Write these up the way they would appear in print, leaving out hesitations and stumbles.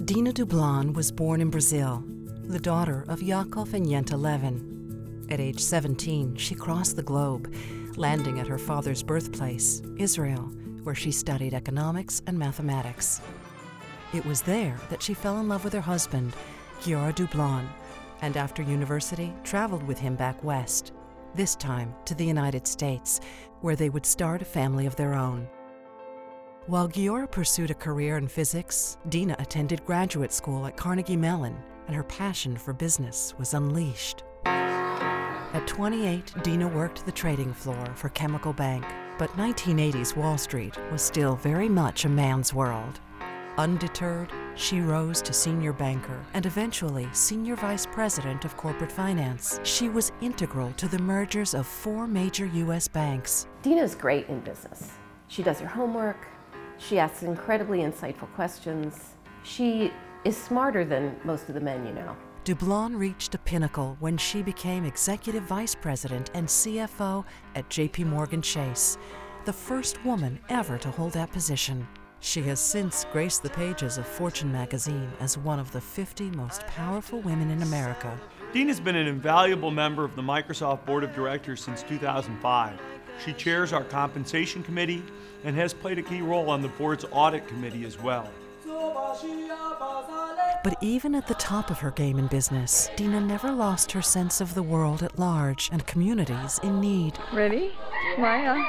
Dina Dublon was born in Brazil, the daughter of Yakov and Yenta Levin. At age 17, she crossed the globe, landing at her father's birthplace, Israel, where she studied economics and mathematics. It was there that she fell in love with her husband, Giora Dublon, and after university traveled with him back west, this time to the United States, where they would start a family of their own. While Giora pursued a career in physics, Dina attended graduate school at Carnegie Mellon, and her passion for business was unleashed. At 28, Dina worked the trading floor for Chemical Bank, but 1980s Wall Street was still very much a man's world. Undeterred, she rose to senior banker and eventually senior vice president of corporate finance. She was integral to the mergers of 4 major U.S. banks. Dina's great in business. She does her homework. She asks incredibly insightful questions. She is smarter than most of the men you know. Dublon reached a pinnacle when she became executive vice president and CFO at J.P. Morgan Chase, the first woman ever to hold that position. She has since graced the pages of Fortune magazine as one of the 50 most powerful women in America. Dina's been an invaluable member of the Microsoft Board of Directors since 2005. She chairs our compensation committee and has played a key role on the board's audit committee as well. But even at the top of her game in business, Dina never lost her sense of the world at large and communities in need. Ready? Maya?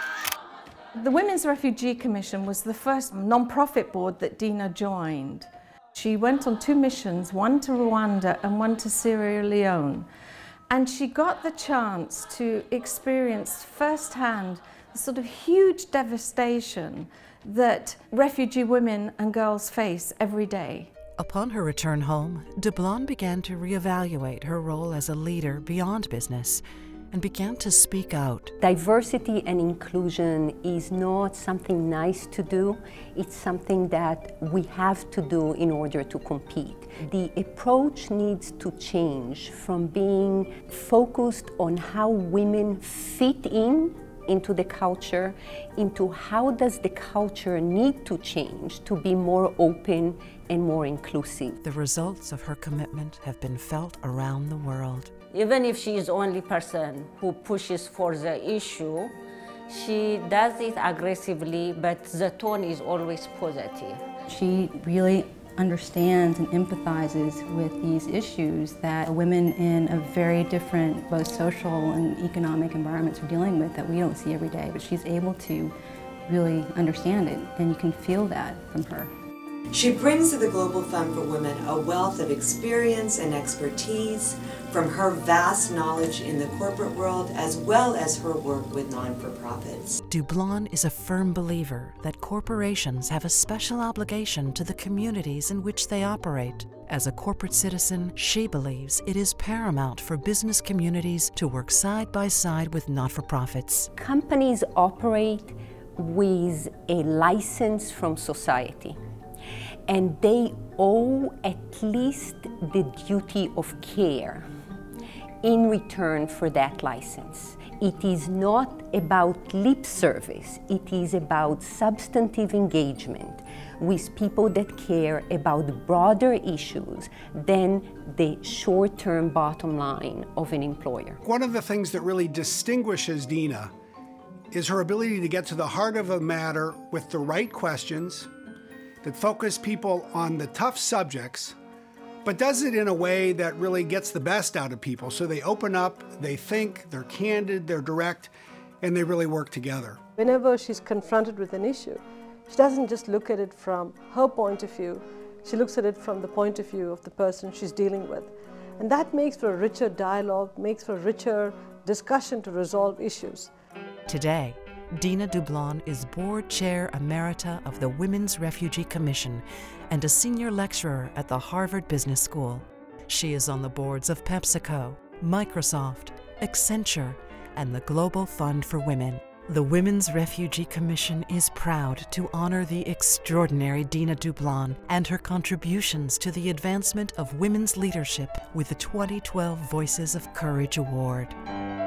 The Women's Refugee Commission was the first non-profit board that Dina joined. She went on 2 missions, one to Rwanda and one to Sierra Leone. And she got the chance to experience firsthand the sort of huge devastation that refugee women and girls face every day. Upon her return home, Dublon began to reevaluate her role as a leader beyond business and began to speak out. Diversity and inclusion is not something nice to do, it's something that we have to do in order to compete. The approach needs to change from being focused on how women fit into the culture, into how does the culture need to change to be more open and more inclusive. The results of her commitment have been felt around the world. Even if she is the only person who pushes for the issue, she does it aggressively, but the tone is always positive. She really understands and empathizes with these issues that women in a very different both social and economic environments are dealing with that we don't see every day, but she's able to really understand it, and you can feel that from her. She brings to the Global Fund for Women a wealth of experience and expertise from her vast knowledge in the corporate world as well as her work with non-for-profits. Dublon is a firm believer that corporations have a special obligation to the communities in which they operate. As a corporate citizen, she believes it is paramount for business communities to work side by side with not-for-profits. Companies operate with a license from society, and they owe at least the duty of care in return for that license. It is not about lip service, it is about substantive engagement with people that care about broader issues than the short-term bottom line of an employer. One of the things that really distinguishes Dina is her ability to get to the heart of a matter with the right questions, that focus people on the tough subjects, but does it in a way that really gets the best out of people. So they open up, they think, they're candid, they're direct, and they really work together. Whenever she's confronted with an issue, she doesn't just look at it from her point of view, she looks at it from the point of view of the person she's dealing with. And that makes for a richer dialogue, makes for a richer discussion to resolve issues. Today, Dina Dublon is Board Chair Emerita of the Women's Refugee Commission and a senior lecturer at the Harvard Business School. She is on the boards of PepsiCo, Microsoft, Accenture, and the Global Fund for Women. The Women's Refugee Commission is proud to honor the extraordinary Dina Dublon and her contributions to the advancement of women's leadership with the 2012 Voices of Courage Award.